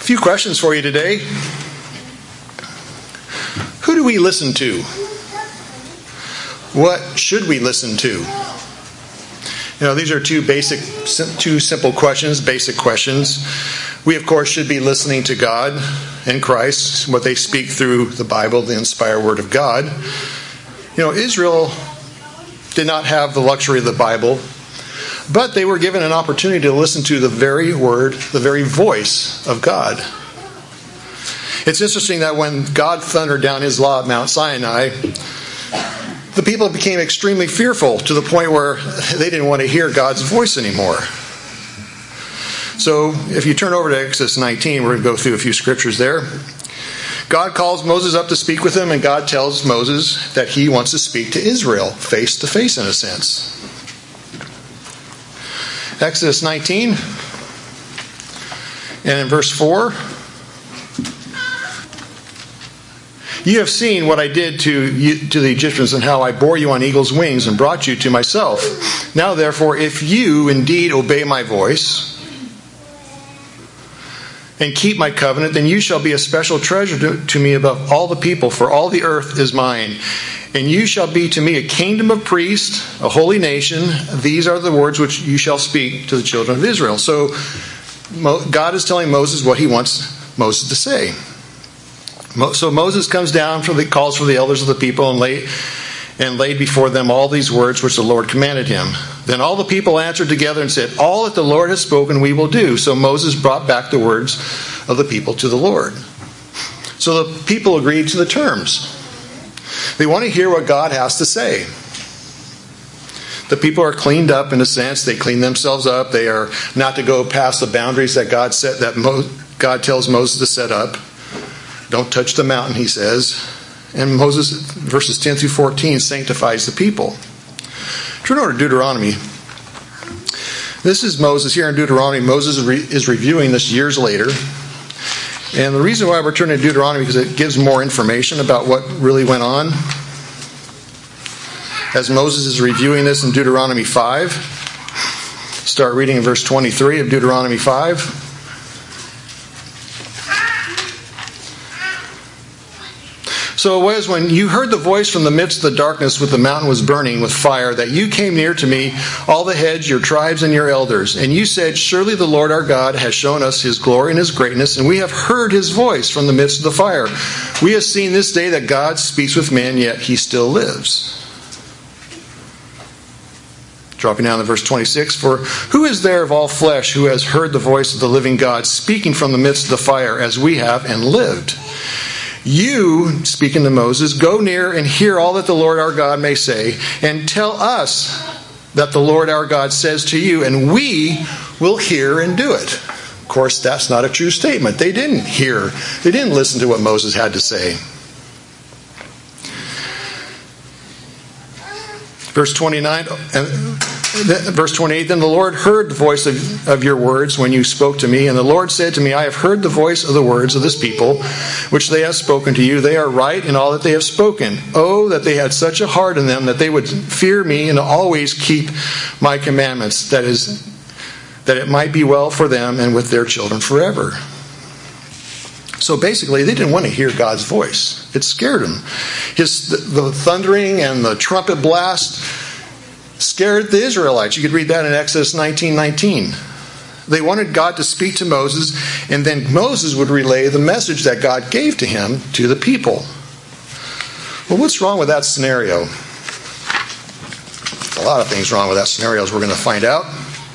A few questions for you today. Who do we listen to? What should we listen to? These are two simple questions, basic questions. We, of course, should be listening to God and Christ, what they speak through the Bible, the inspired Word of God. Israel did not have the luxury of the Bible, but they were given an opportunity to listen to the very word, the very voice of God. It's interesting that when God thundered down His law at Mount Sinai, the people became extremely fearful to the point where they didn't want to hear God's voice anymore. So if you turn over to Exodus 19, we're going to go through a few scriptures there. God calls Moses up to speak with him, and God tells Moses that He wants to speak to Israel face to face, in a sense. Exodus 19, and in verse 4, "You have seen what I did to the Egyptians, and how I bore you on eagle's wings and brought you to myself. Now therefore, if you indeed obey my voice and keep my covenant, then you shall be a special treasure to me above all the people, for all the earth is mine. And you shall be to me a kingdom of priests, a holy nation. These are the words which you shall speak to the children of Israel." So God is telling Moses what He wants Moses to say. So Moses comes down, calls for the elders of the people, and laid before them all these words which the Lord commanded him. Then all the people answered together and said, "All that the Lord has spoken we will do." So Moses brought back the words of the people to the Lord. So the people agreed to the terms. They want to hear what God has to say. The people are cleaned up in a sense. They clean themselves up. They are not to go past the boundaries that God set, God tells Moses to set up. Don't touch the mountain, He says. And Moses, verses 10 through 14, sanctifies the people. Turn over to Deuteronomy. This is Moses here in Deuteronomy. Moses is reviewing this years later. And the reason why we're turning to Deuteronomy is because it gives more information about what really went on. As Moses is reviewing this in Deuteronomy 5, start reading in verse 23 of Deuteronomy 5. "So it was when you heard the voice from the midst of the darkness with the mountain was burning with fire, that you came near to me, all the heads, your tribes, and your elders. And you said, 'Surely the Lord our God has shown us His glory and His greatness, and we have heard His voice from the midst of the fire. We have seen this day that God speaks with men, yet He still lives.'" Dropping down to verse 26, "For who is there of all flesh who has heard the voice of the living God speaking from the midst of the fire, as we have, and lived? You," speaking to Moses, "go near and hear all that the Lord our God may say, and tell us that the Lord our God says to you, and we will hear and do it." Of course, that's not a true statement. They didn't hear. They didn't listen to what Moses had to say. Verse 29, verse 28, "Then the Lord heard the voice of your words when you spoke to me. And the Lord said to me, I have heard the voice of the words of this people, which they have spoken to you. They are right in all that they have spoken. Oh, that they had such a heart in them, that they would fear me and always keep my commandments, that it might be well for them and with their children forever." So basically, they didn't want to hear God's voice. It scared them. The thundering and the trumpet blast scared the Israelites. You could read that in Exodus 19:19. They wanted God to speak to Moses, and then Moses would relay the message that God gave to him to the people. Well, what's wrong with that scenario? A lot of things wrong with that scenario, as we're going to find out.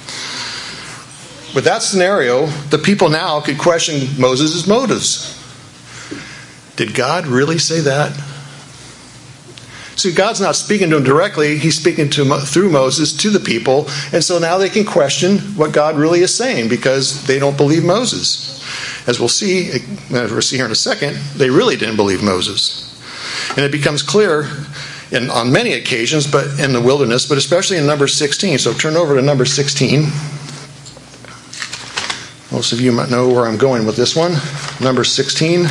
With that scenario, the people now could question Moses' motives. Did God really say that? See, God's not speaking to them directly. He's speaking through Moses to the people. And so now they can question what God really is saying because they don't believe Moses. As we'll see here in a second, they really didn't believe Moses. And it becomes clear on many occasions, but in the wilderness, but especially in Numbers 16. So turn over to Numbers 16. Most of you might know where I'm going with this one. Numbers 16.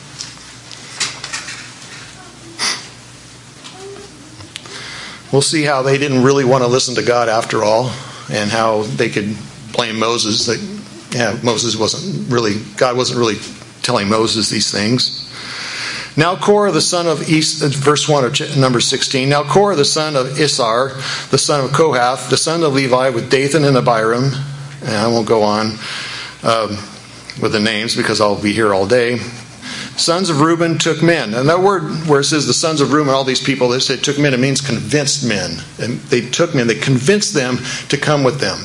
We'll see how they didn't really want to listen to God after all, and how they could blame Moses God wasn't really telling Moses these things. Now Korah, the son of verse 1 of number 16. Now Korah, the son of Issar, the son of Kohath, the son of Levi, with Dathan and Abiram. And I won't go on with the names because I'll be here all day. Sons of Reuben took men. And that word where it says the sons of Reuben, all these people, they say took men, it means convinced men. And they took men, they convinced them to come with them.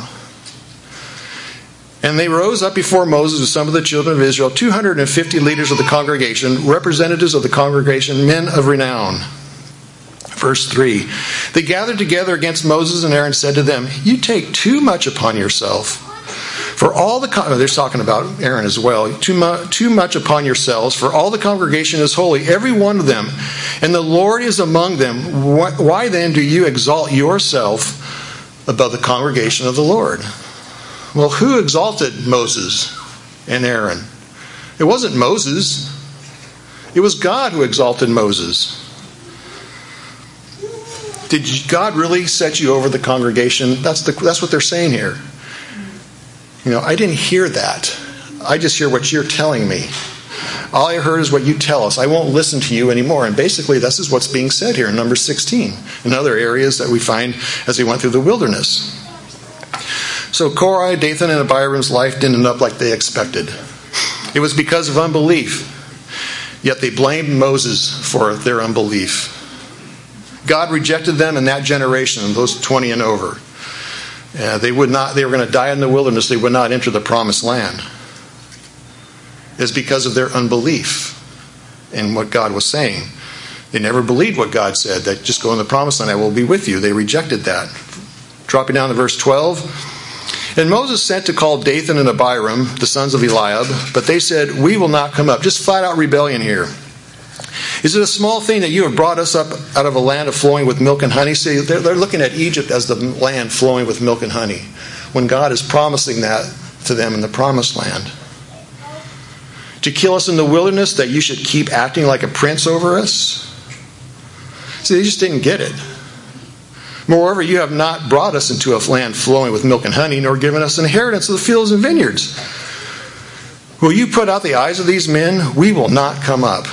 And they rose up before Moses with some of the children of Israel, 250 leaders of the congregation, representatives of the congregation, men of renown. Verse 3. They gathered together against Moses and Aaron and said to them, "You take too much upon yourself. For all the they're talking about Aaron as well. Too much upon yourselves, for all the congregation is holy, every one of them, and the Lord is among them. Why then do you exalt yourself above the congregation of the Lord?" Well, who exalted Moses and Aaron? It wasn't Moses. It was God who exalted Moses. Did God really set you over the congregation? That's what they're saying here. I didn't hear that. I just hear what you're telling me. All I heard is what you tell us. I won't listen to you anymore. And basically, this is what's being said here in number 16 and other areas that we find as they went through the wilderness. So Korah, Dathan, and Abiram's life didn't end up like they expected. It was because of unbelief. Yet they blamed Moses for their unbelief. God rejected them in that generation, those 20 and over. They were going to die in the wilderness. They would not enter the promised land. It's because of their unbelief in what God was saying. They never believed what God said, that just go in the promised land, I will be with you. They rejected that. Dropping down to verse 12. And Moses sent to call Dathan and Abiram, the sons of Eliab, but they said, "We will not come up." Just flat out rebellion here. "Is it a small thing that you have brought us up out of a land of flowing with milk and honey?" See, they're looking at Egypt as the land flowing with milk and honey, when God is promising that to them in the promised land. "To kill us in the wilderness, that you should keep acting like a prince over us?" See, they just didn't get it. "Moreover, you have not brought us into a land flowing with milk and honey, nor given us inheritance of the fields and vineyards. Will you put out the eyes of these men? We will not come up."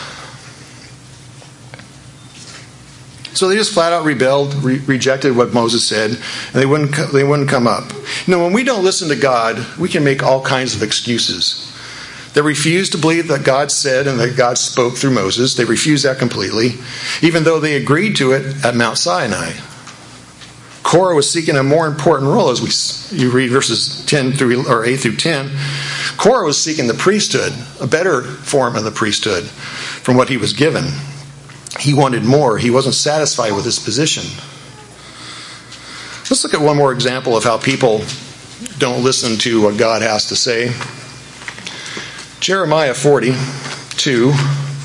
So they just flat out rebelled, rejected what Moses said, and they wouldn't come up. When we don't listen to God, we can make all kinds of excuses. They refused to believe that God said and that God spoke through Moses. They refused that completely, even though they agreed to it at Mount Sinai. Korah was seeking a more important role, as you read verses 8 through 10. Korah was seeking the priesthood, a better form of the priesthood from what he was given. He wanted more. He wasn't satisfied with his position. Let's look at one more example of how people don't listen to what God has to say. Jeremiah 42.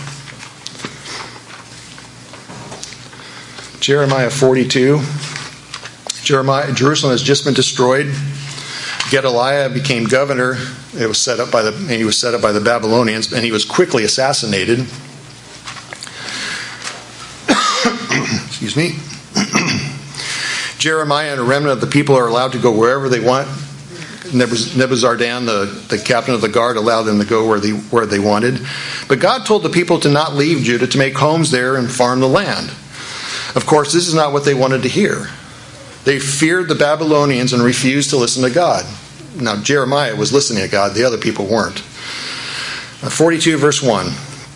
Jeremiah 42. Jerusalem has just been destroyed. Gedaliah became governor. He was set up by the Babylonians, and he was quickly assassinated. Excuse me. Jeremiah and a remnant of the people are allowed to go wherever they want. Nebuzaradan, the captain of the guard, allowed them to go where they wanted. But God told the people to not leave Judah, to make homes there and farm the land. Of course, this is not what they wanted to hear. They feared the Babylonians and refused to listen to God. Now, Jeremiah was listening to God. The other people weren't. 42 verse 1.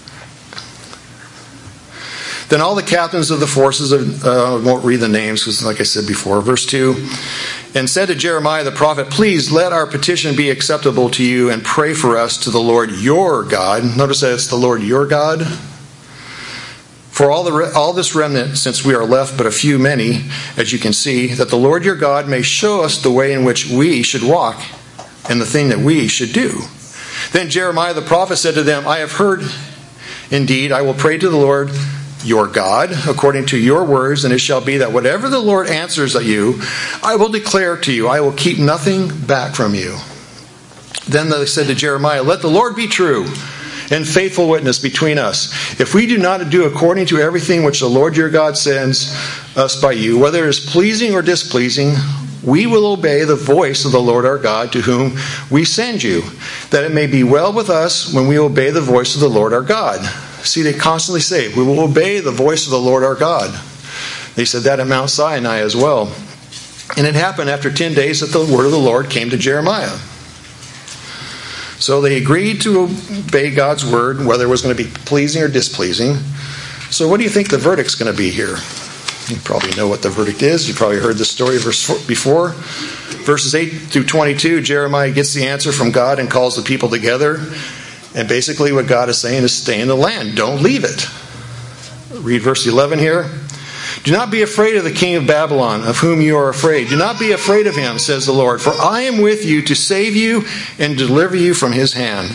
Then all the captains of the forces I won't read the names because, like I said before, verse 2, and said to Jeremiah the prophet, "Please let our petition be acceptable to you and pray for us to the Lord your God." Notice that it's the Lord your God. "For all this remnant, since we are left but a few many, as you can see, that the Lord your God may show us the way in which we should walk and the thing that we should do." Then Jeremiah the prophet said to them, "I have heard. Indeed, I will pray to the Lord your God according to your words, and it shall be that whatever the Lord answers at you, I will declare to you. I will keep nothing back from you." Then they said to Jeremiah, "Let the Lord be true and faithful witness between us. If we do not do according to everything which the Lord your God sends us by you, whether it is pleasing or displeasing, we will obey the voice of the Lord our God to whom we send you, that it may be well with us when we obey the voice of the Lord our God. See, they constantly say, we will obey the voice of the Lord our God. They said that at Mount Sinai as well. And it happened after 10 days that the word of the Lord came to Jeremiah. So they agreed to obey God's word, whether it was going to be pleasing or displeasing. So what do you think the verdict's going to be here? You probably know what the verdict is. You probably heard the story before. Verses 8 through 22, Jeremiah gets the answer from God and calls the people together. And basically what God is saying is stay in the land. Don't leave it. Read verse 11 here. Do not be afraid of the king of Babylon, of whom you are afraid. Do not be afraid of him, says the Lord, for I am with you to save you and deliver you from his hand.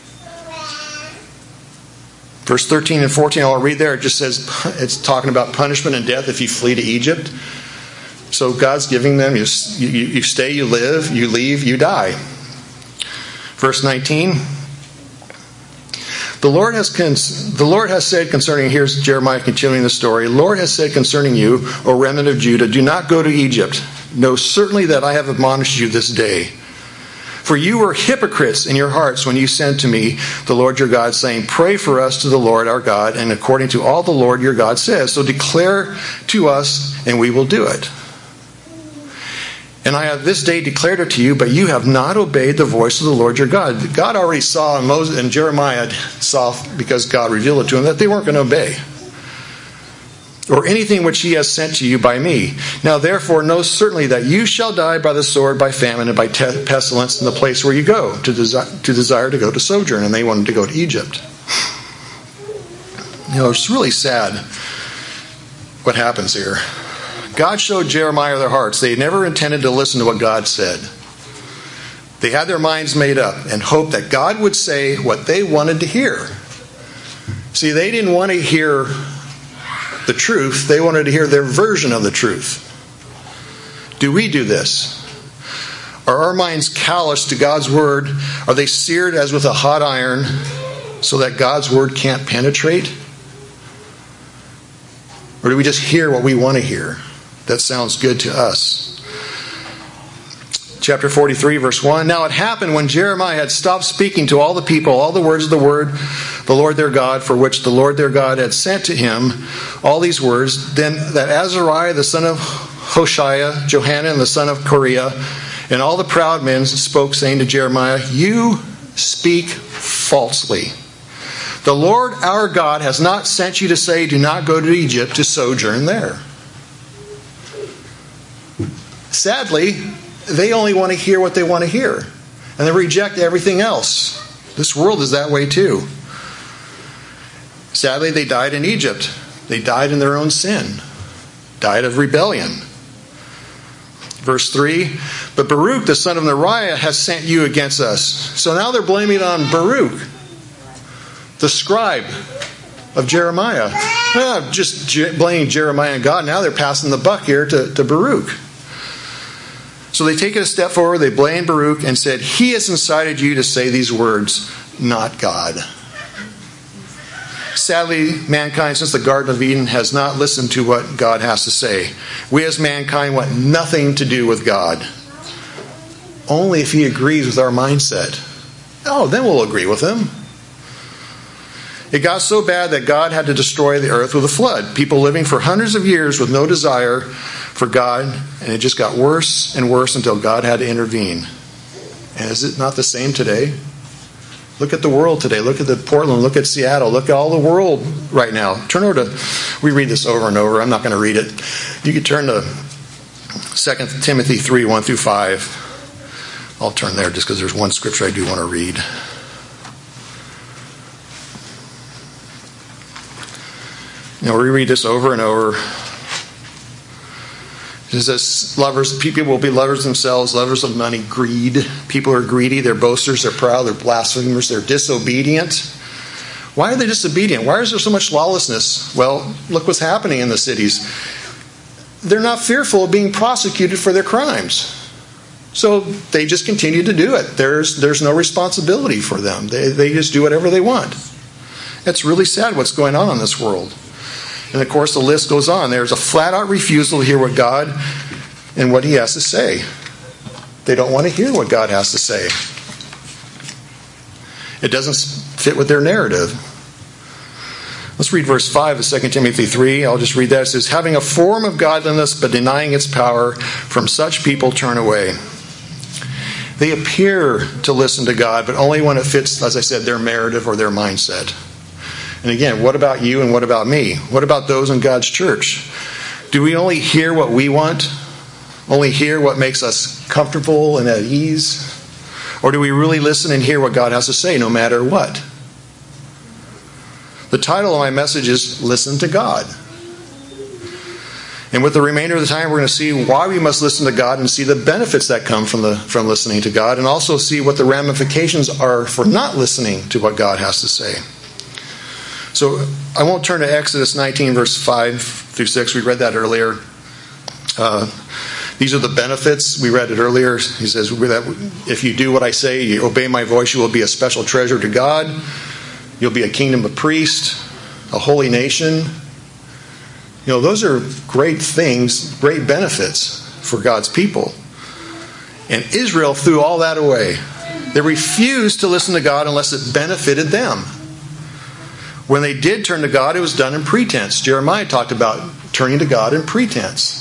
Verse 13 and 14, I'll read there. It just says, it's talking about punishment and death if you flee to Egypt. So God's giving them, you stay, you live, you leave, you die. Verse 19. The Lord has said concerning, here's Jeremiah continuing the story. The Lord has said concerning you, O remnant of Judah, do not go to Egypt. Know certainly that I have admonished you this day. For you were hypocrites in your hearts when you sent to me, the Lord your God, saying, pray for us to the Lord our God, and according to all the Lord your God says. So declare to us, and we will do it. And I have this day declared it to you, but you have not obeyed the voice of the Lord your God. God already saw, and Moses and Jeremiah saw, because God revealed it to him, that they weren't going to obey. Or anything which he has sent to you by me. Now therefore know certainly that you shall die by the sword, by famine, and by pestilence in the place where you go, to desire to go to sojourn. And they wanted to go to Egypt. You know, it's really sad what happens here. God showed Jeremiah their hearts. They never intended to listen to what God said. They had their minds made up and hoped that God would say what they wanted to hear. See, they didn't want to hear the truth. They wanted to hear their version of the truth. Do we do this? Are our minds callous to God's word? Are they seared as with a hot iron so that God's word can't penetrate? Or do we just hear what we want to hear? That sounds good to us. Chapter 43, verse 1. Now it happened when Jeremiah had stopped speaking to all the people, all the words of the word, the Lord their God, for which the Lord their God had sent to him, all these words, then that Azariah the son of Hoshea, Johanan the son of Kareah, and all the proud men spoke, saying to Jeremiah, you speak falsely. The Lord our God has not sent you to say, do not go to Egypt to sojourn there. Sadly, they only want to hear what they want to hear. And they reject everything else. This world is that way too. Sadly, they died in Egypt. They died in their own sin. Died of rebellion. Verse 3, but Baruch, the son of Neriah, has sent you against us. So now they're blaming it on Baruch, the scribe of Jeremiah. Just blaming Jeremiah and God. Now they're passing the buck here to Baruch. So they take it a step forward, they blame Baruch and said, he has incited you to say these words, not God. Sadly, mankind, since the Garden of Eden, has not listened to what God has to say. We as mankind want nothing to do with God. Only if he agrees with our mindset. Oh, then we'll agree with him. It got so bad that God had to destroy the earth with a flood. People living for hundreds of years with no desire for God, and it just got worse and worse until God had to intervene. And is it not the same today? Look at the world today. Look at Portland. Look at Seattle. Look at all the world right now. Turn over to, we read this over and over. I'm not going to read it. You can turn to 2 Timothy 3, 1 through 5. I'll turn there just because there's one scripture I do want to read. You know, we read this over and over. It says, people will be lovers themselves, lovers of money, greed. People are greedy, they're boasters, they're proud, they're blasphemers, they're disobedient. Why are they disobedient? Why is there so much lawlessness? Well, look what's happening in the cities. They're not fearful of being prosecuted for their crimes. So they just continue to do it. There's no responsibility for them. They just do whatever they want. It's really sad what's going on in this world. And of course the list goes on. There's a flat out refusal to hear what God in what he has to say. They don't want to hear what God has to say. It doesn't fit with their narrative. Let's read verse 5 of 2 Timothy 3. I'll just read that. It says, having a form of godliness but denying its power, from such people turn away. They appear to listen to God, but only when it fits, as I said, their narrative or their mindset. And again, what about you and what about me? What about those in God's church? Do we only hear what we want? Only hear what makes us comfortable and at ease? Or do we really listen and hear what God has to say no matter what? The title of my message is Listen to God. And with the remainder of the time, we're going to see why we must listen to God and see the benefits that come from listening to God, and also see what the ramifications are for not listening to what God has to say. So I won't turn to Exodus 19, verse 5 through 6. We read that earlier. These are the benefits. We read it earlier. He says that if you do what I say, you obey my voice, you will be a special treasure to God. You'll be a kingdom of priests, a holy nation. You know, those are great things, great benefits for God's people. And Israel threw all that away. They refused to listen to God unless it benefited them. When they did turn to God, it was done in pretense. Jeremiah talked about turning to God in pretense.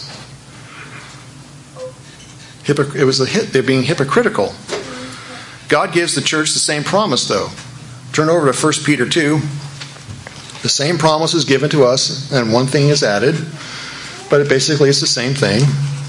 They're being hypocritical. God gives the church the same promise, though. Turn over to 1 Peter 2. The same promise is given to us, and one thing is added, but it basically is the same thing.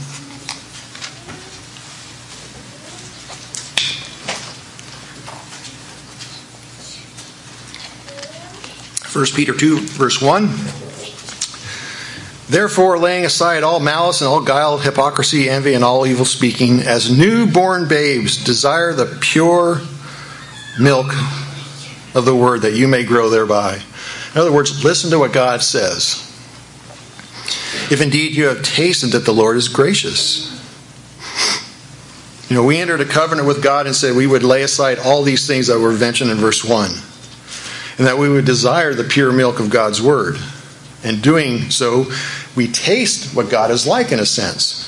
First Peter 2, verse 1. Therefore, laying aside all malice and all guile, hypocrisy, envy, and all evil speaking, as newborn babes, desire the pure milk of the word, that you may grow thereby. In other words, listen to what God says. If indeed you have tasted that the Lord is gracious. You know, we entered a covenant with God and said we would lay aside all these things that were mentioned in verse 1. And that we would desire the pure milk of God's word. And doing so, we taste what God is like in a sense.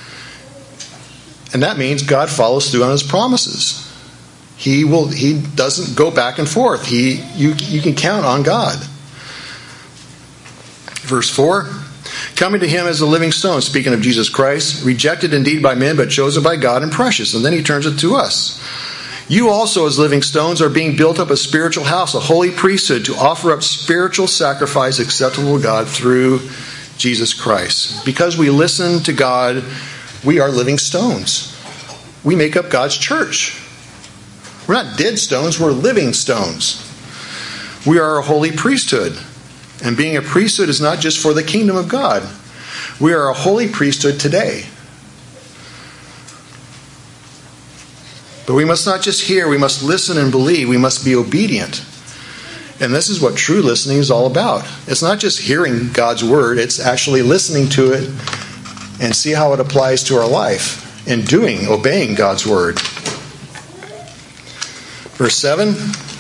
And that means God follows through on his promises. He doesn't go back and forth. You can count on God. Verse 4, coming to him as a living stone, speaking of Jesus Christ, rejected indeed by men, but chosen by God and precious. And then he turns it to us. You also as living stones are being built up a spiritual house, a holy priesthood, to offer up spiritual sacrifice acceptable to God through Jesus Christ. Because we listen to God, we are living stones. We make up God's church. We're not dead stones, we're living stones. We are a holy priesthood. And being a priesthood is not just for the kingdom of God. We are a holy priesthood today. But we must not just hear, we must listen and believe. We must be obedient. And this is what true listening is all about. It's not just hearing God's word, it's actually listening to it and see how it applies to our life and obeying God's word. Verse 7.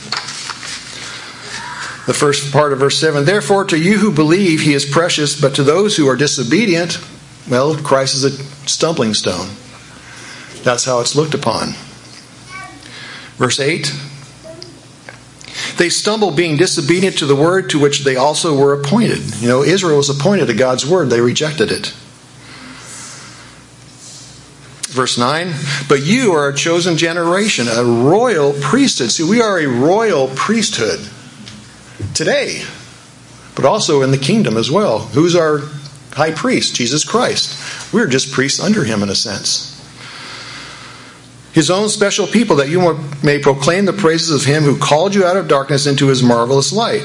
The first part of verse 7. Therefore, to you who believe, he is precious, but to those who are disobedient, well, Christ is a stumbling stone. That's how it's looked upon. Verse 8. They stumble being disobedient to the word to which they also were appointed. You know, Israel was appointed to God's word. They rejected it. Verse 9. But you are a chosen generation, a royal priesthood. See, we are a royal priesthood today, but also in the kingdom as well. Who's our high priest? Jesus Christ. We're just priests under him in a sense. His own special people, that you may proclaim the praises of him who called you out of darkness into his marvelous light.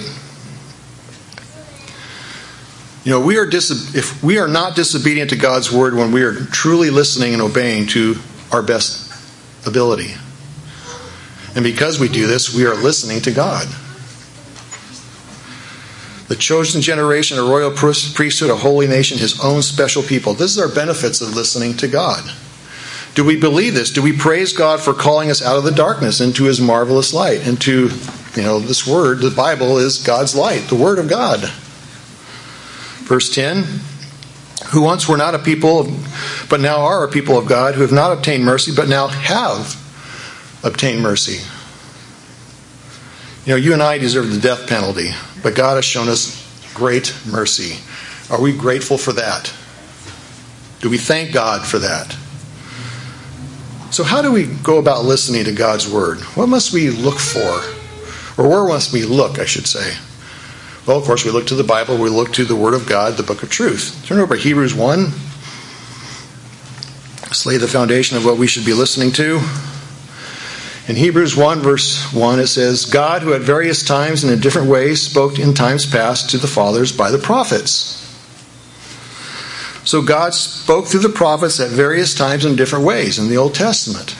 You know, if we are not disobedient to God's word when we are truly listening and obeying to our best ability. And because we do this, we are listening to God. The chosen generation, a royal priesthood, a holy nation, his own special people. This is our benefits of listening to God. Do we believe this? Do we praise God for calling us out of the darkness into his marvelous light? Into, this word, the Bible is God's light, the word of God. Verse 10, who once were not a people, but now are a people of God who have not obtained mercy, but now have obtained mercy. You know, you and I deserve the death penalty, but God has shown us great mercy. Are we grateful for that? Do we thank God for that? So how do we go about listening to God's word? What must we look for? Or where must we look, I should say? Well, of course, we look to the Bible. We look to the Word of God, the book of truth. Turn over to Hebrews 1. Let's lay the foundation of what we should be listening to. In Hebrews 1, verse 1, it says, God, who at various times and in different ways spoke in times past to the fathers by the prophets. So God spoke through the prophets at various times in different ways in the Old Testament.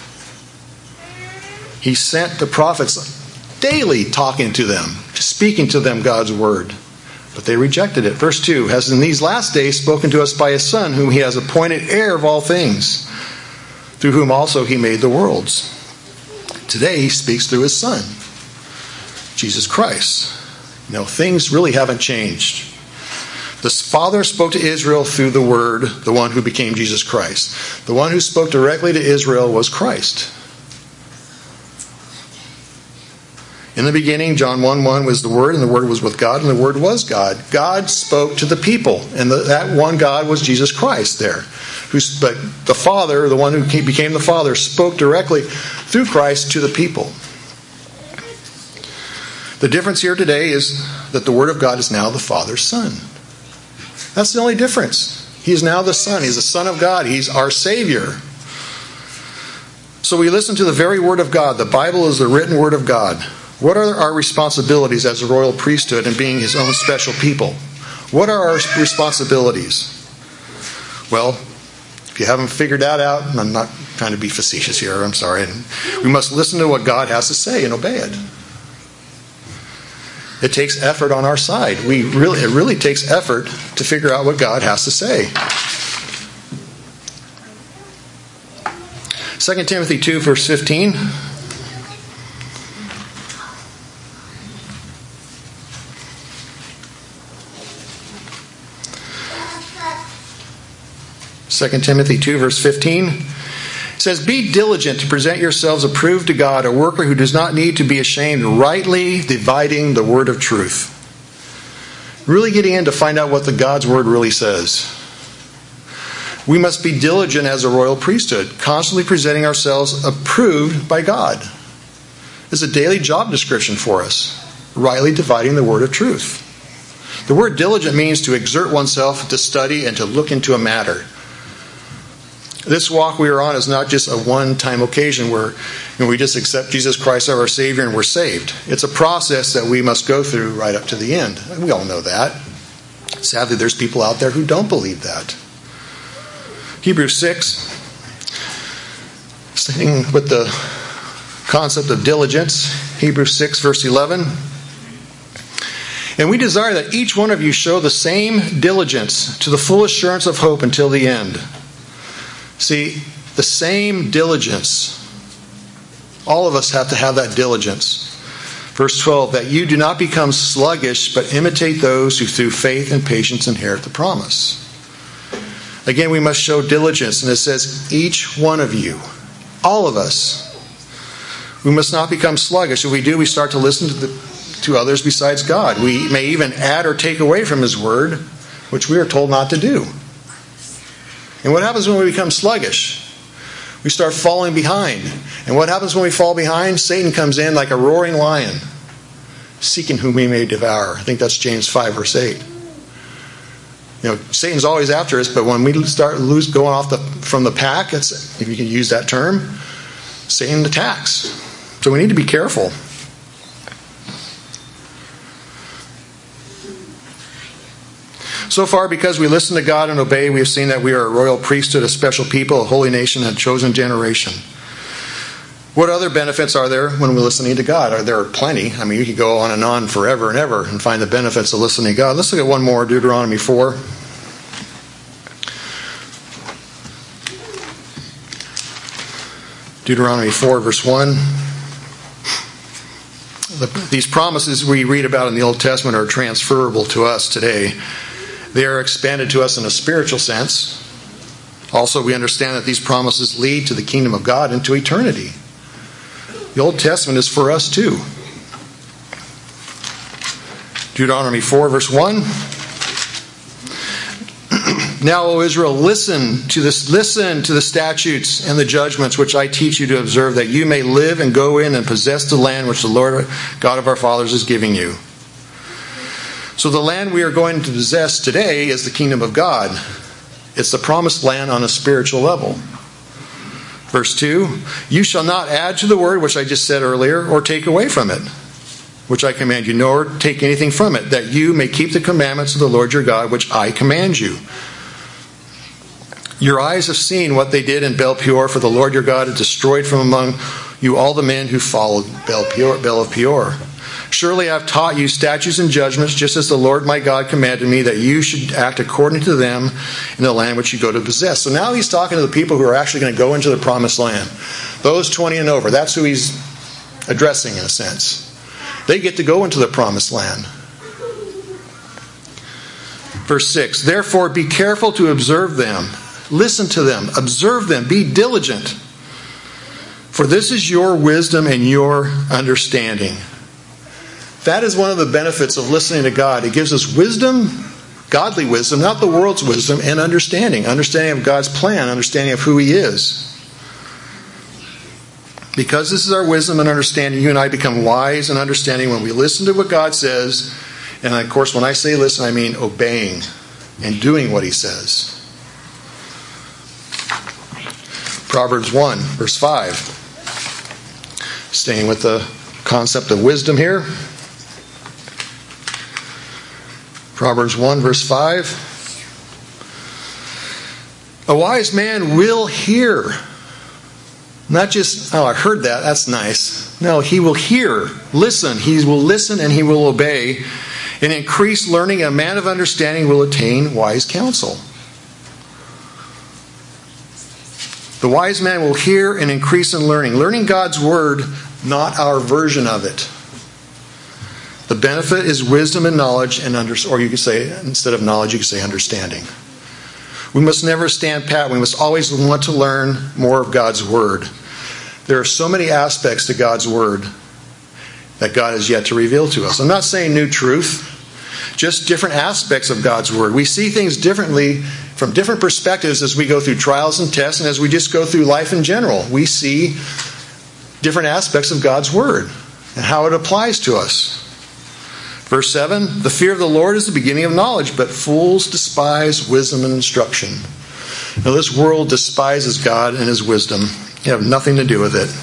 He sent the prophets daily talking to them, speaking to them God's word. But they rejected it. Verse 2, has in these last days spoken to us by his Son, whom he has appointed heir of all things, through whom also he made the worlds. Today he speaks through his Son, Jesus Christ. You know, things really haven't changed. The Father spoke to Israel through the Word, the one who became Jesus Christ. The one who spoke directly to Israel was Christ. In the beginning, John 1:1 was the Word, and the Word was with God, and the Word was God. God spoke to the people, and that one God was Jesus Christ there. But the Father, the one who became the Father, spoke directly through Christ to the people. The difference here today is that the Word of God is now the Father's Son. That's the only difference. He is now the Son. He's the Son of God. He's our Savior. So we listen to the very Word of God. The Bible is the written Word of God. What are our responsibilities as a royal priesthood and being his own special people? What are our responsibilities? Well, if you haven't figured that out, and I'm not trying to be facetious here, I'm sorry, we must listen to what God has to say and obey it. It takes effort on our side. It really takes effort to figure out what God has to say. 2 Timothy 2, verse 15. 2 Timothy 2, verse 15 says, be diligent to present yourselves approved to God, a worker who does not need to be ashamed, rightly dividing the word of truth. Really getting in to find out what the God's word really says. We must be diligent as a royal priesthood, constantly presenting ourselves approved by God. It's a daily job description for us, rightly dividing the word of truth. The word diligent means to exert oneself, to study, and to look into a matter. This walk we are on is not just a one-time occasion where we just accept Jesus Christ as our Savior and we're saved. It's a process that we must go through right up to the end. We all know that. Sadly, there's people out there who don't believe that. Hebrews 6, sticking with the concept of diligence. Hebrews 6, verse 11. And we desire that each one of you show the same diligence to the full assurance of hope until the end. See, the same diligence. All of us have to have that diligence. Verse 12, that you do not become sluggish, but imitate those who through faith and patience inherit the promise. Again, we must show diligence. And it says, each one of you, all of us, we must not become sluggish. If we do, we start to listen to others besides God. We may even add or take away from his word, which we are told not to do. And what happens when we become sluggish? We start falling behind. And what happens when we fall behind? Satan comes in like a roaring lion, seeking whom he may devour. I think that's James 5, verse 8. You know, Satan's always after us, but when we start going off from the pack, if you can use that term, Satan attacks. So we need to be careful. So far, because we listen to God and obey, we have seen that we are a royal priesthood, a special people, a holy nation, a chosen generation. What other benefits are there when we're listening to God? There are plenty. I mean, you could go on and on forever and ever and find the benefits of listening to God. Let's look at one more, Deuteronomy 4. Deuteronomy 4, verse 1. These promises we read about in the Old Testament are transferable to us today. They are expanded to us in a spiritual sense. Also, we understand that these promises lead to the kingdom of God into eternity. The Old Testament is for us too. Deuteronomy 4, verse 1. Now, O Israel, listen to the statutes and the judgments which I teach you to observe, that you may live and go in and possess the land which the Lord God of our fathers is giving you. So the land we are going to possess today is the kingdom of God. It's the promised land on a spiritual level. Verse 2, you shall not add to the word which I just said earlier, or take away from it, which I command you, nor take anything from it, that you may keep the commandments of the Lord your God, which I command you. Your eyes have seen what they did in Baal Peor, for the Lord your God had destroyed from among you all the men who followed Baal of Peor. Surely I have taught you statutes and judgments, just as the Lord my God commanded me, that you should act according to them in the land which you go to possess. So now he's talking to the people who are actually going to go into the promised land. Those 20 and over. That's who he's addressing in a sense. They get to go into the promised land. Verse 6, therefore be careful to observe them. Listen to them. Observe them. Be diligent. For this is your wisdom and your understanding. That is one of the benefits of listening to God. It gives us wisdom, godly wisdom, not the world's wisdom, and understanding. Understanding of God's plan, understanding of who He is. Because this is our wisdom and understanding, you and I become wise and understanding when we listen to what God says. And of course, when I say listen, I mean obeying and doing what He says. Proverbs 1, verse 5. Staying with the concept of wisdom here. Proverbs 1, verse 5. A wise man will hear. Not just, oh, I heard that, that's nice. No, he will hear, listen. He will listen and he will obey. In increased learning, a man of understanding will attain wise counsel. The wise man will hear and increase in learning. Learning God's word, not our version of it. The benefit is wisdom and knowledge, and or you could say, instead of knowledge, you could say understanding. We must never stand pat. We must always want to learn more of God's word. There are so many aspects to God's word that God has yet to reveal to us. I'm not saying new truth, just different aspects of God's word. We see things differently from different perspectives as we go through trials and tests, and as we just go through life in general. We see different aspects of God's word and how it applies to us. Verse 7, the fear of the Lord is the beginning of knowledge, but fools despise wisdom and instruction. Now this world despises God and His wisdom. You have nothing to do with it.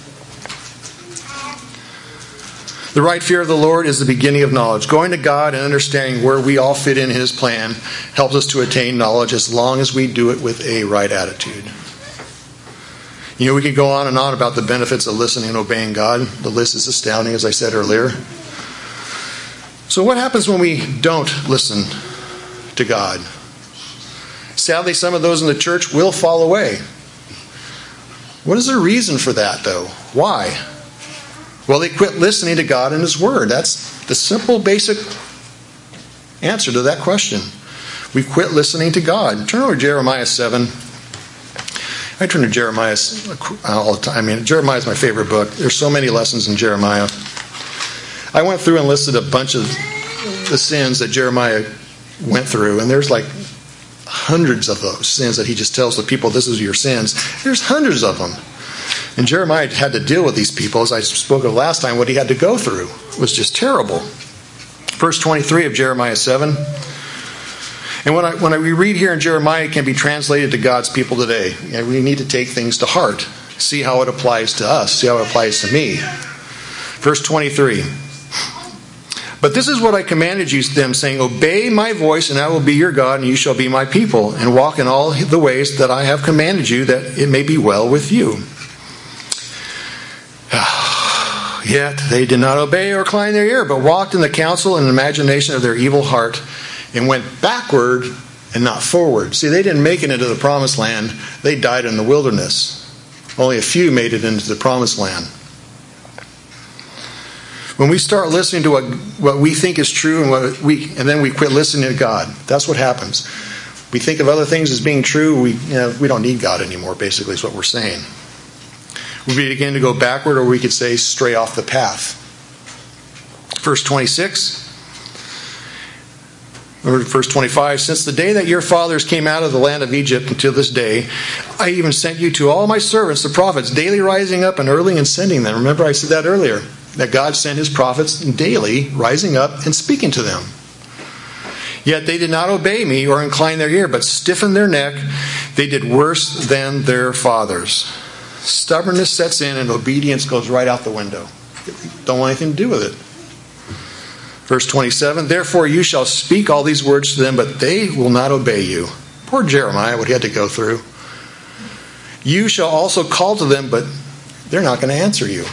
The right fear of the Lord is the beginning of knowledge. Going to God and understanding where we all fit in His plan helps us to attain knowledge, as long as we do it with a right attitude. You know, we could go on and on about the benefits of listening and obeying God. The list is astounding, as I said earlier. So what happens when we don't listen to God? Sadly, some of those in the church will fall away. What is the reason for that, though? Why? Well, they quit listening to God and His Word. That's the simple, basic answer to that question. We quit listening to God. Turn over to Jeremiah 7. I turn to Jeremiah all the time. I mean, Jeremiah is my favorite book. There's so many lessons in Jeremiah. I went through and listed a bunch of the sins that Jeremiah went through, and there's like hundreds of those sins that he just tells the people, this is your sins. There's hundreds of them. And Jeremiah had to deal with these people, as I spoke of last time. What he had to go through was just terrible. Verse 23 of Jeremiah 7. And when we read here in Jeremiah, it can be translated to God's people today. And we need to take things to heart. See how it applies to us. See how it applies to me. Verse 23. But this is what I commanded you, them, saying, obey my voice, and I will be your God, and you shall be my people, and walk in all the ways that I have commanded you, that it may be well with you. Yet they did not obey or incline their ear, but walked in the counsel and imagination of their evil heart, and went backward and not forward. See, they didn't make it into the promised land. They died in the wilderness. Only a few made it into the promised land. When we start listening to what we think is true and then we quit listening to God, that's what happens. We think of other things as being true. We don't need God anymore, basically, is what we're saying. We begin to go backward, or we could say stray off the path. Verse 26. Or verse 25, since the day that your fathers came out of the land of Egypt until this day, I even sent you to all my servants, the prophets, daily rising up and early and sending them. Remember I said that earlier, that God sent his prophets daily rising up and speaking to them. Yet they did not obey me or incline their ear, but stiffened their neck. They did worse than their fathers. Stubbornness sets in and obedience goes right out the window. Don't want anything to do with it. Verse 27, therefore you shall speak all these words to them, but they will not obey you. Poor Jeremiah, what he had to go through. You shall also call to them, but they're not going to answer you.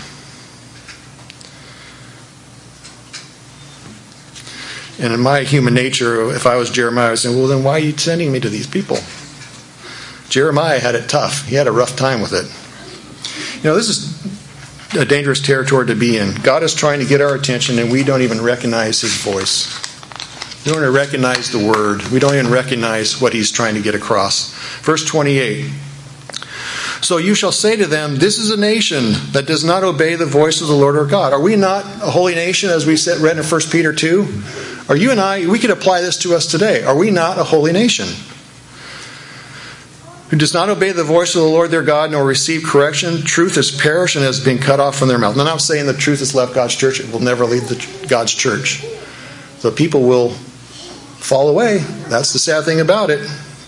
And in my human nature, if I was Jeremiah, I would say, well, then why are you sending me to these people? Jeremiah had it tough. He had a rough time with it. This is a dangerous territory to be in. God is trying to get our attention, and we don't even recognize his voice. We don't even recognize the word. We don't even recognize what he's trying to get across. Verse 28. So you shall say to them, this is a nation that does not obey the voice of the Lord our God. Are we not a holy nation, as we read in 1 Peter 2? Are you and I, we could apply this to us today. Are we not a holy nation? Who does not obey the voice of the Lord their God, nor receive correction, truth has perished and has been cut off from their mouth. I'm not saying the truth has left God's church. It will never leave God's church. So people will fall away. That's the sad thing about it.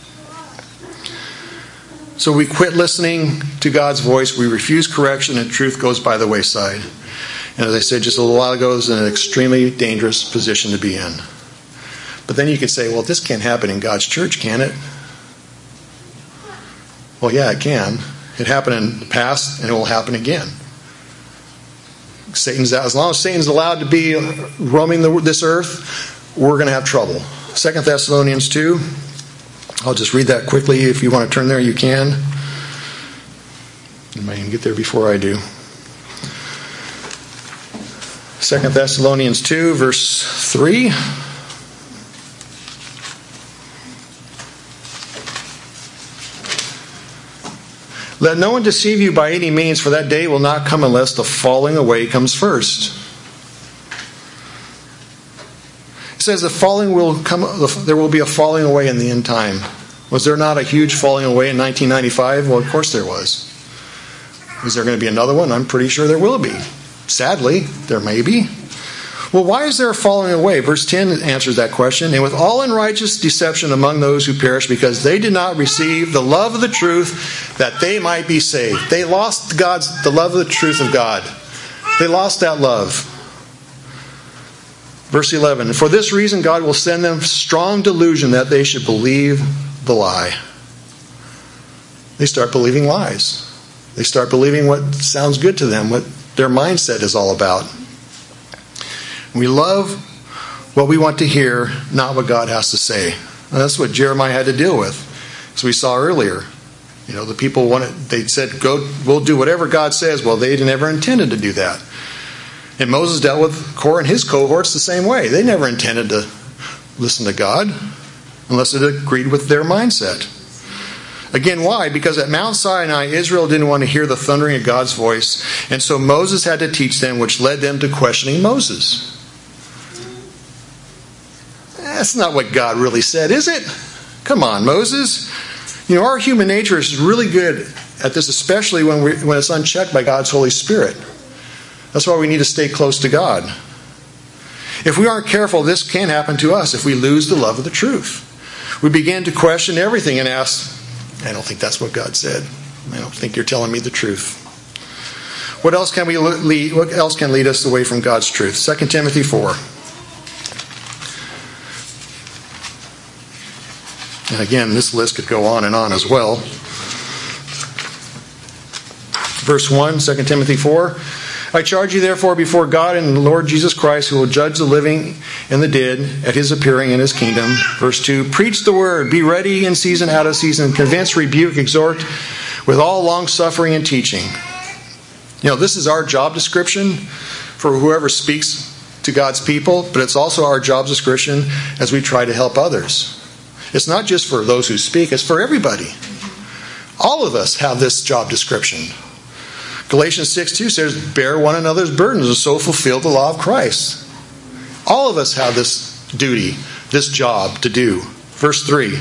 So we quit listening to God's voice. We refuse correction, and truth goes by the wayside. And as I said just a little while ago, it's an extremely dangerous position to be in. But then you could say, well, this can't happen in God's church, can it? Well, yeah, it can. It happened in the past, and it will happen again. As long as Satan's allowed to be roaming this earth, we're going to have trouble. 2 Thessalonians 2. I'll just read that quickly. If you want to turn there, you can. You might even get there before I do. 2 Thessalonians 2, verse 3. Let no one deceive you by any means, for that day will not come unless the falling away comes first. It says the falling will come. There will be a falling away in the end time. Was there not a huge falling away in 1995? Well, of course there was. Is there going to be another one? I'm pretty sure there will be. Sadly, there may be. Well, why is there a falling away? Verse 10 answers that question. And with all unrighteous deception among those who perish, because they did not receive the love of the truth, that they might be saved. They lost the love of the truth of God. They lost that love. Verse 11. For this reason God will send them strong delusion that they should believe the lie. They start believing lies. They start believing what sounds good to them, what their mindset is all about. We love what we want to hear, not what God has to say. And that's what Jeremiah had to deal with. As we saw earlier. The people they said, we'll do whatever God says. Well, they never intended to do that. And Moses dealt with Korah and his cohorts the same way. They never intended to listen to God unless it agreed with their mindset. Again, why? Because at Mount Sinai, Israel didn't want to hear the thundering of God's voice. And so Moses had to teach them, which led them to questioning Moses. That's not what God really said, is it? Come on, Moses. Our human nature is really good at this, especially when it's unchecked by God's Holy Spirit. That's why we need to stay close to God. If we aren't careful, this can happen to us if we lose the love of the truth. We begin to question everything and ask, I don't think that's what God said. I don't think you're telling me the truth. What else can lead us away from God's truth? 2 Timothy 4. And again, this list could go on and on as well. Verse 1, 2 Timothy 4. I charge you therefore before God and the Lord Jesus Christ, who will judge the living and the dead at his appearing in his kingdom. Verse 2, preach the word, be ready in season, out of season, convince, rebuke, exhort, with all long-suffering and teaching. This is our job description for whoever speaks to God's people, but it's also our job description as we try to help others. It's not just for those who speak, it's for everybody. All of us have this job description. Galatians 6:2 says, bear one another's burdens and so fulfill the law of Christ. All of us have this duty, this job to do. Verse 3.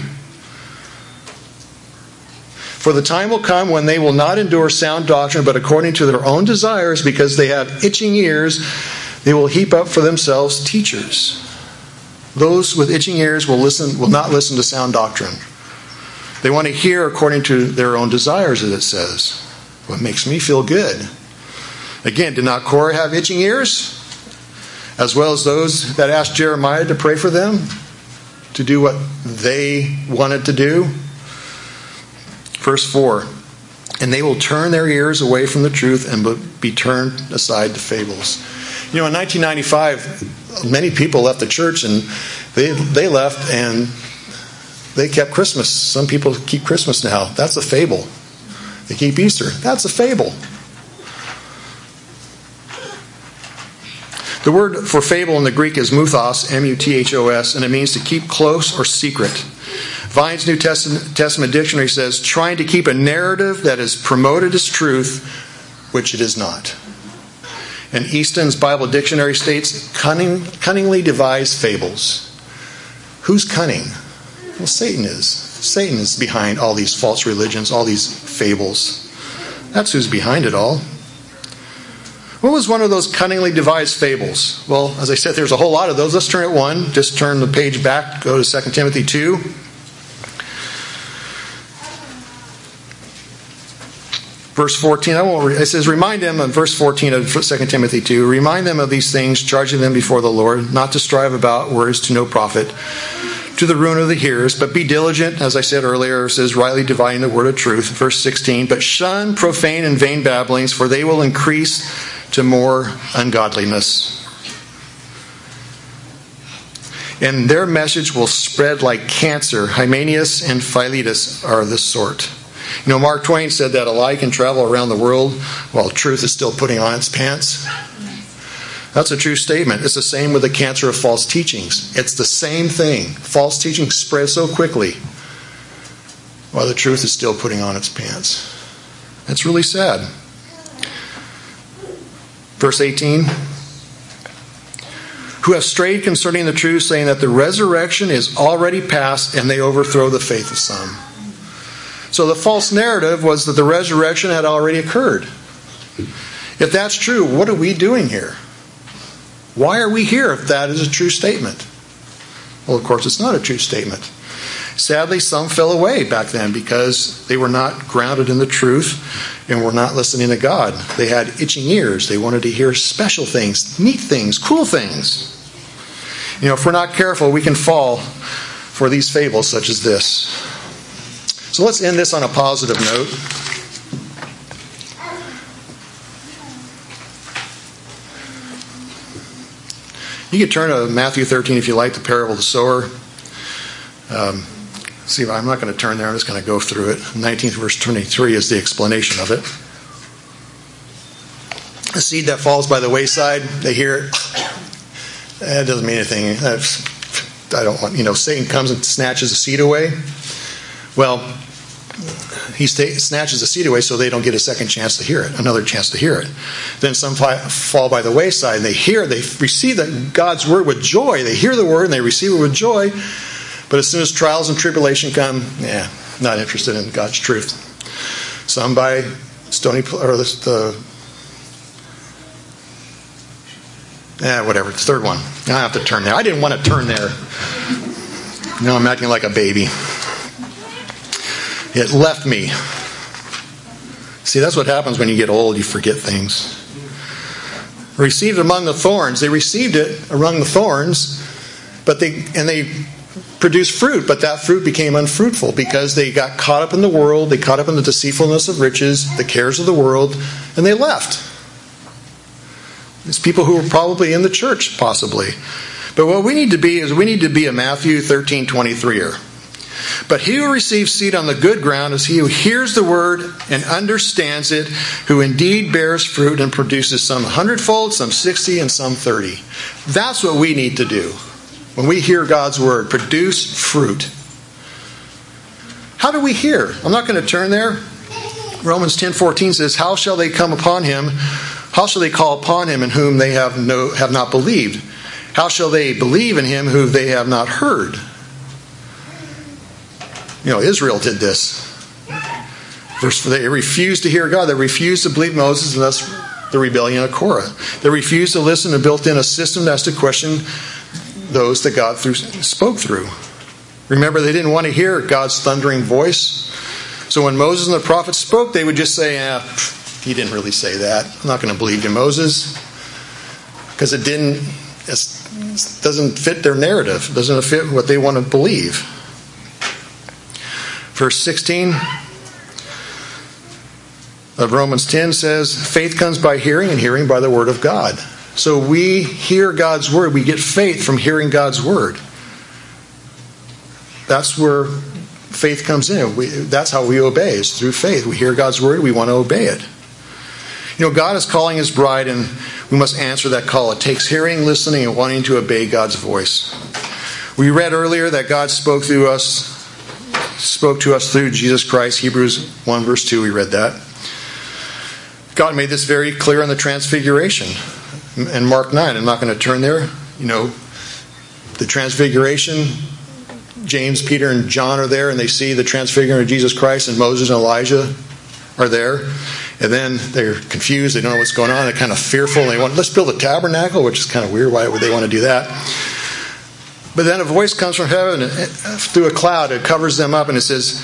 For the time will come when they will not endure sound doctrine, but according to their own desires, because they have itching ears, they will heap up for themselves teachers. Those with itching ears will not listen to sound doctrine. They want to hear according to their own desires, as it says. What makes me feel good. Again, did not Korah have itching ears? As well as those that asked Jeremiah to pray for them, to do what they wanted to do. Verse 4, and they will turn their ears away from the truth and be turned aside to fables. You know, in 1995, many people left the church, and they left and they kept Christmas. Some people keep Christmas now. That's a fable. They keep Easter. That's a fable. The word for fable in the Greek is muthos, M-U-T-H-O-S, and it means to keep close or secret. Vine's New Testament dictionary says, trying to keep a narrative that is promoted as truth, which it is not. And Easton's Bible Dictionary states, cunningly devised fables. Who's cunning? Well, Satan is. Satan is behind all these false religions, all these fables. That's who's behind it all. What was one of those cunningly devised fables? Well, as I said, there's a whole lot of those. Let's turn at one. Just turn the page back. Go to 2 Timothy 2. Verse 14, it says, remind them, in verse 14 of 2 Timothy 2, remind them of these things, charging them before the Lord, not to strive about words to no profit, to the ruin of the hearers, but be diligent, as I said earlier, it says, rightly dividing the word of truth. Verse 16, but shun profane and vain babblings, for they will increase to more ungodliness. And their message will spread like cancer. Hymenaeus and Philetus are this sort. You know, Mark Twain said that a lie can travel around the world while truth is still putting on its pants. That's a true statement. It's the same with the cancer of false teachings. It's the same thing. False teaching spreads so quickly while the truth is still putting on its pants. It's really sad. Verse 18. Who have strayed concerning the truth, saying that the resurrection is already past, and they overthrow the faith of some. So the false narrative was that the resurrection had already occurred. If that's true, what are we doing here? Why are we here if that is a true statement? Well, of course, it's not a true statement. Sadly, some fell away back then because they were not grounded in the truth and were not listening to God. They had itching ears. They wanted to hear special things, neat things, cool things. You know, if we're not careful, we can fall for these fables such as this. So let's end this on a positive note. You can turn to Matthew 13 if you like, the parable of the sower. See, I'm not going to turn there. I'm just going to go through it. 19th verse 23 is the explanation of it. The seed that falls by the wayside, they hear it. That doesn't mean anything. I don't want, Satan comes and snatches the seed away. Well, he snatches the seed away so they don't get a second chance to hear it, another chance to hear it. Then some fall by the wayside and they receive God's word with joy. They hear the word and they receive it with joy. But as soon as trials and tribulation come, not interested in God's truth. Some by stony, or whatever, the third one. I have to turn there. I didn't want to turn there. Now I'm acting like a baby. It left me. See, that's what happens when you get old. You forget things. Received among the thorns. They received it among the thorns, but they produced fruit, but that fruit became unfruitful because they got caught up in the world. They caught up in the deceitfulness of riches, the cares of the world, and they left. It's people who were probably in the church, possibly. But what we need to be is we need to be a Matthew 13:23-er. But he who receives seed on the good ground is he who hears the word and understands it, who indeed bears fruit and produces some 100-fold, some 60, and some 30. That's what we need to do. When we hear God's word, produce fruit. How do we hear? I'm not going to turn there. Romans 10:14 says, how shall they come upon him? How shall they call upon him in whom they have not believed? How shall they believe in him who they have not heard? Israel did this. They refused to hear God. They refused to believe Moses, and thus the rebellion of Korah. They refused to listen and built in a system that's to question those that God spoke through. Remember, they didn't want to hear God's thundering voice. So when Moses and the prophets spoke, they would just say, he didn't really say that. I'm not going to believe you, Moses. Because it doesn't fit their narrative. It doesn't fit what they want to believe. Verse 16 of Romans 10 says, faith comes by hearing, and hearing by the word of God. So we hear God's word. We get faith from hearing God's word. That's where faith comes in. That's how we obey, is through faith. We hear God's word, we want to obey it. God is calling his bride, and we must answer that call. It takes hearing, listening, and wanting to obey God's voice. We read earlier that God spoke to us through Jesus Christ. Hebrews 1 verse 2, we read that. God made this very clear in the Transfiguration. In Mark 9, I'm not going to turn there. The Transfiguration, James, Peter, and John are there, and they see the Transfiguration of Jesus Christ, and Moses and Elijah are there. And then they're confused. They don't know what's going on. They're kind of fearful. And they want, let's build a tabernacle, which is kind of weird. Why would they want to do that? But then a voice comes from heaven through a cloud. It covers them up, and it says,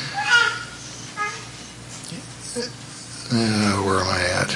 where am I at?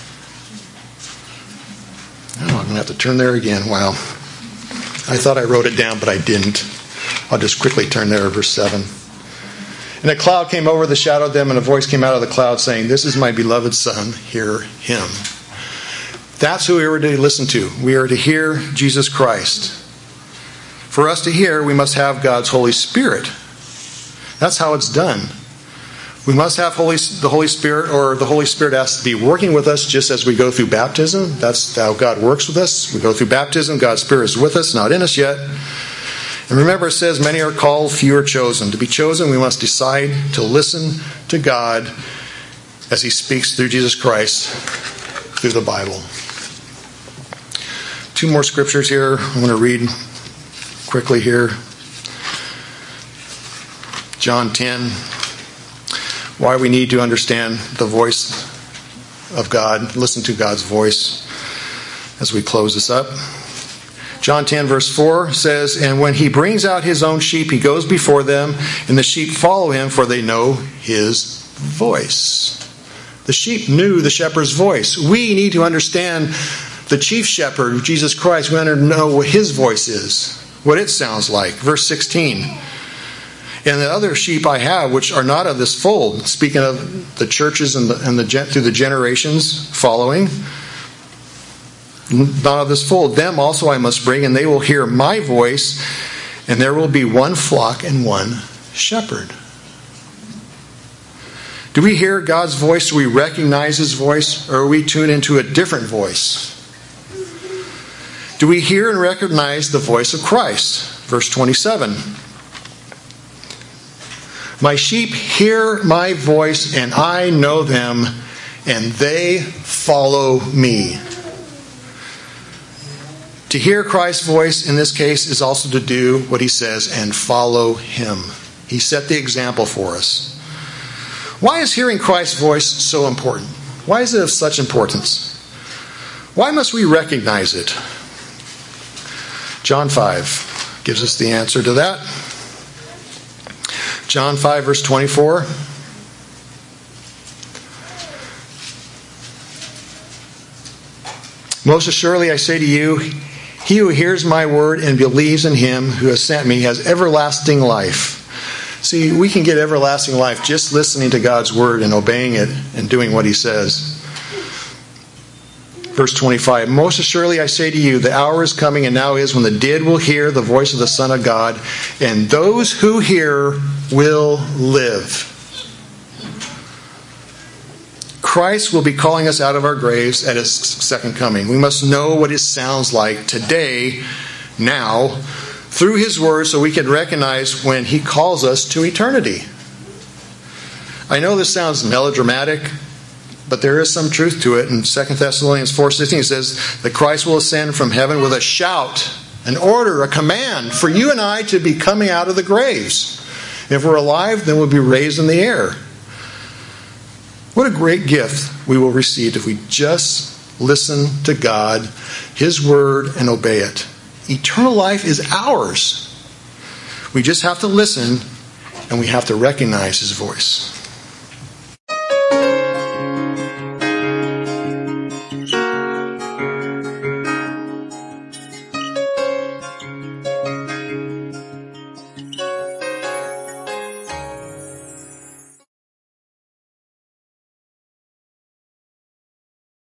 I'm going to have to turn there again. Wow. I thought I wrote it down, but I didn't. I'll just quickly turn there, verse 7. And a cloud came over, the shadow of them, and a voice came out of the cloud saying, this is my beloved Son, hear him. That's who we are to listen to. We are to hear Jesus Christ. For us to hear, we must have God's Holy Spirit. That's how it's done. We must have the Holy Spirit, or the Holy Spirit has to be working with us just as we go through baptism. That's how God works with us. We go through baptism, God's Spirit is with us, not in us yet. And remember, it says, many are called, few are chosen. To be chosen, we must decide to listen to God as he speaks through Jesus Christ, through the Bible. 2 more scriptures here I'm going to read quickly here. John 10. Why we need to understand the voice of God, listen to God's voice as we close this up. John 10 verse 4 says, and when he brings out his own sheep, he goes before them, and the sheep follow him, for they know his voice. The sheep knew the shepherd's voice. We need to understand the chief shepherd, Jesus Christ. We want to know what his voice is, what it sounds like. Verse 16. And the other sheep I have, which are not of this fold, speaking of the churches and through the generations following, not of this fold, them also I must bring, and they will hear my voice, and there will be one flock and one shepherd. Do we hear God's voice? Do we recognize his voice? Or are we tuned into a different voice? Do we hear and recognize the voice of Christ? Verse 27. My sheep hear my voice, and I know them, and they follow me. To hear Christ's voice in this case is also to do what he says and follow him. He set the example for us. Why is hearing Christ's voice so important? Why is it of such importance? Why must we recognize it? John 5 gives us the answer to that. John 5 verse 24. Most assuredly I say to you, he who hears my word and believes in him who has sent me has everlasting life. See, we can get everlasting life just listening to God's word and obeying it and doing what he says. Verse 25, most assuredly I say to you, the hour is coming and now is when the dead will hear the voice of the Son of God, and those who hear will live. Christ will be calling us out of our graves at his second coming. We must know what it sounds like today, now, through his word, so we can recognize when he calls us to eternity. I know this sounds melodramatic, but there is some truth to it. In 2 Thessalonians 4:16 it says that Christ will ascend from heaven with a shout, an order, a command for you and I to be coming out of the graves. If we're alive, then we'll be raised in the air. What a great gift we will receive if we just listen to God, His Word, and obey it. Eternal life is ours. We just have to listen, and we have to recognize His voice.